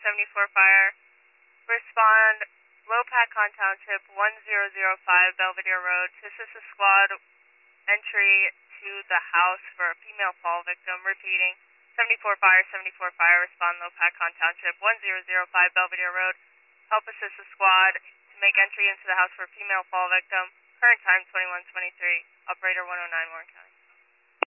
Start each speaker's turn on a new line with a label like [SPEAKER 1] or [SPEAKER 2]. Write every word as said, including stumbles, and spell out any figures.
[SPEAKER 1] seventy-four Fire. Respond, Lopac-Con Township, one zero zero five Belvedere Road, to assist the squad entry to the house for a female fall victim. Repeating, seventy-four Fire, seventy-four Fire, respond, Lopac-Con Township, one zero zero five Belvedere Road. Help assist the squad to make entry into the house for a female fall victim. Current time, twenty-one twenty-three. Operator one oh nine, Warren County.